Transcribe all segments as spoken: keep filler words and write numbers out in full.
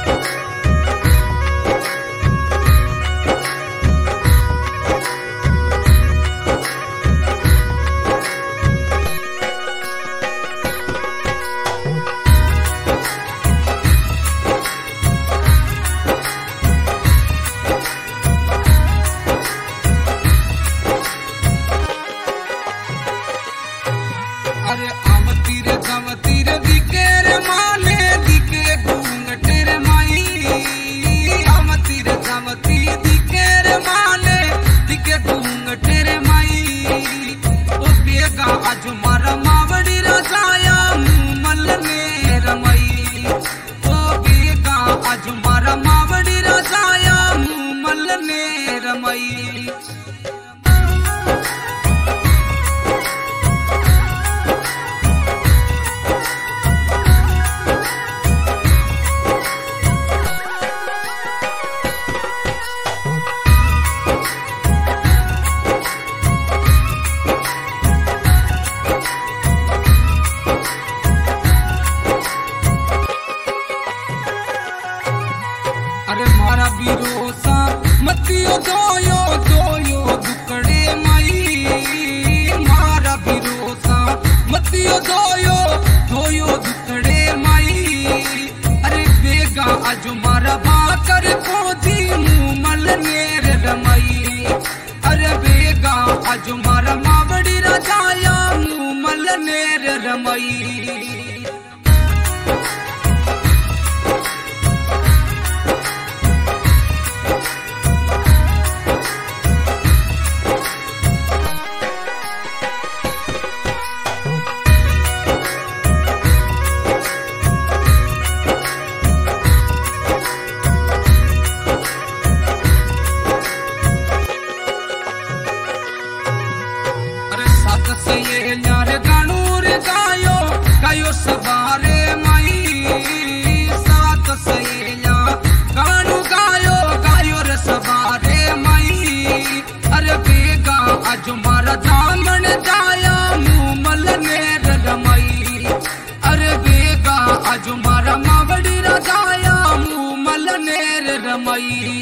अरे आवती रे गावती रे दिके रे माने दिके घूंघट रे माई आवती रे गावती दिके रे माने दिके घूंघट रे माई ओ बेगा आज मारा मावड़ी रजाया मुमल ने रमई ओ बेगा आज मारा मावड़ी रजाया मुमल ने रमई अरे मारा बिरोसा मतियो दोयो दोयो दुकड़े माई मारा बिरोसा मतियो दोयो दोयो दुकड़े माई अरे बेगा आज मारा बाकर खोजी मुमल नेर रमई अरे बेगा आज मारा मावड़ी रजाया मुमल नेर रमई सहेलियां रे गानूर गायो गायो सवारे माई सात सहेलियां गानू गायो गायो रे सवारे माई अरे बेगा आज मारा दामन जाया मुमल नेर रमई अरे बेगा आज मारा मावड़ी रजाया मुमल नेर रमई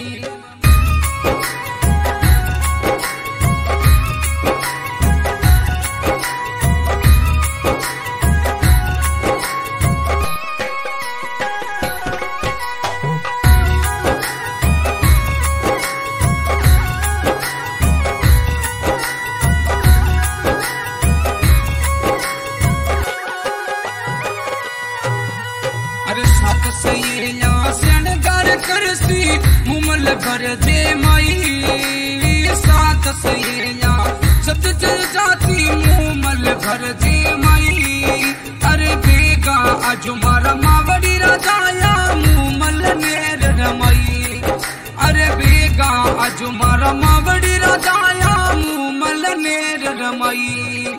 अरे सात सहेलियां शणगार करसी मुमल भर दे माई सात सहेलियां सत जल जाती मुमल भर दे माई अरे बेगा आज मारा मावड़ी रजाया मुमल नेर रमई अरे बेगा आज मारा मावड़ी रजाया मुमल नेर रमई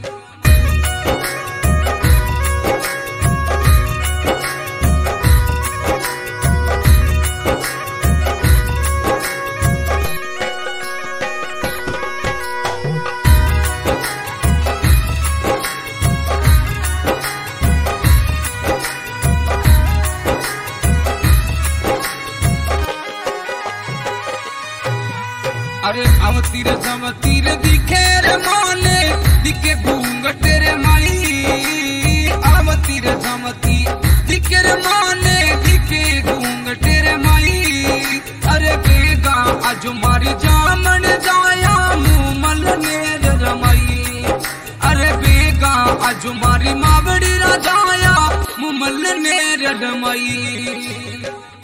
अरे आवती रे जमती रे दिखे रे माने दिखे घूंघट रे माई आवती रे जमती दिखे रे माने दिखे घूंघट रे माई अरे बेगा आज मारी जामन जाया मुमल नेर रमई अरे बेगा आज मारी मावड़ी रजाया मुमल नेर रमई